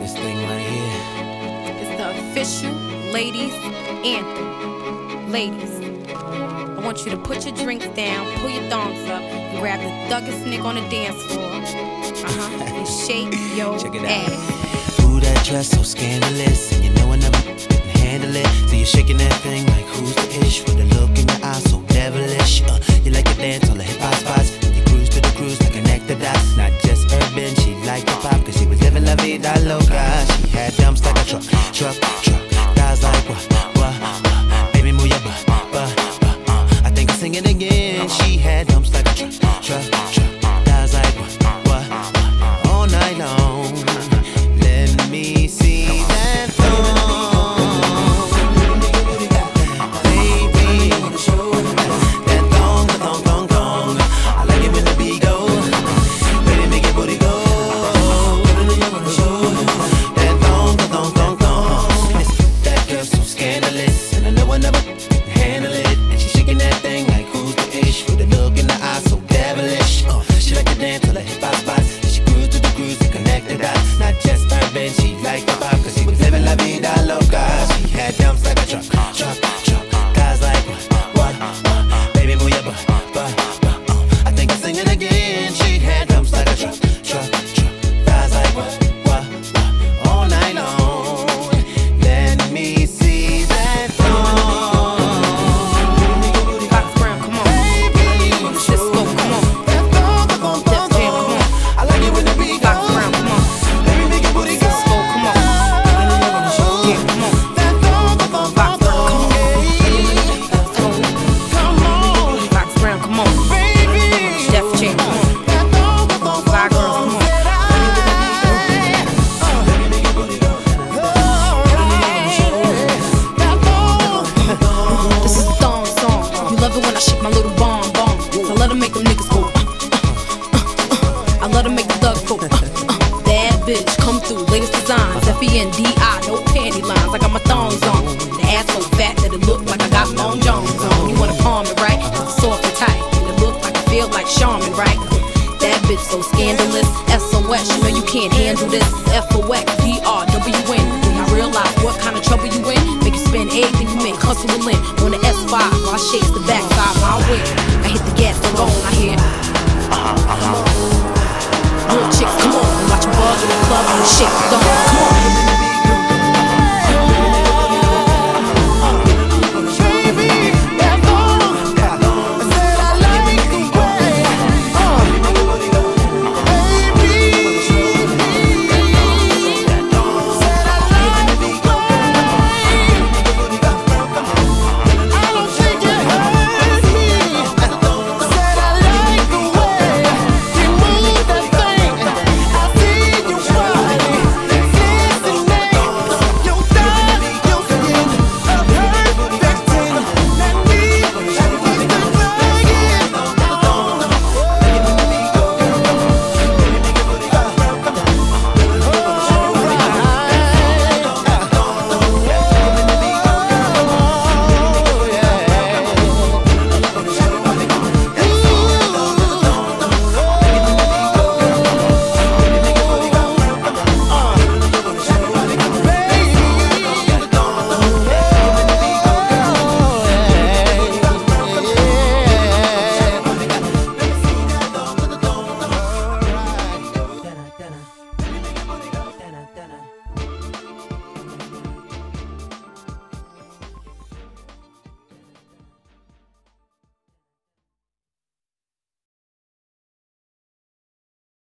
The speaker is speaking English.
this thing right here. It's the official ladies anthem. Ladies, I want you to put your drinks down, pull your thongs up, and grab the thuggest nigga on the dance floor. And shake your ass. Ooh, that dress so scandalous, and you know I never can handle it. So you're shaking that thing like who's the ish, with a look in your eyes so devilish. You like to dance on the hip hop spots, you cruise to the cruise like connect the dots. Not just urban, she liked the pop, cause she was living la vida loca. She had dumps like a truck. Guys like what? Baby, move your butt. I think I'm singing again. She had dumps like a truck. Guys like what? All night long. Let me see that thong. Baby, that thong. I like it when the beat go. Baby, make your booty go. That thong. That girl so scandalous, and I know I never handle it. And she shaking that thing like who's the ish, with a look in the eye so devilish. She like to dance till the hip hop spots. She cruise to the cruise and connect the dots. Not just urban, she liked the pop, cause she was living la vida loca. She had dumps like a truck. Guys like what? Baby, move your butt. I think I'm singing again. She had dumps like a truck. Guys like what? All night long. Let me see that thong. Fox Brown, come on. Cisco, come on. Def Jam, come on. I like it when the beat Fox Brown, come on. Baby, make your booty go. Cisco, come on. Yeah, come on. Fox Brown, come on. Fox Brown, come on. Def Jam, come on. Fly girls, come on. This is a thong song. You love it when I shake my little bomb. I let 'em make them niggas go. I let 'em make the thugs go. Bad bitch, come through, latest designs. FENDI, no panty lines. I got my thongs on. The ass so fat that it look like I got Long Jones on. You wanna palm it, right? It's soft and tight. And it look like I feel like Charmin, right? That bitch so scandalous. SOS, you know you can't handle this. FOX, DRWN. When I realize what kind of trouble you in, make you spend everything you make hustling on the S5. While I shakes the backside my way. I hit the gas, I'm gone, I hear. Real chicks, come on, and watch me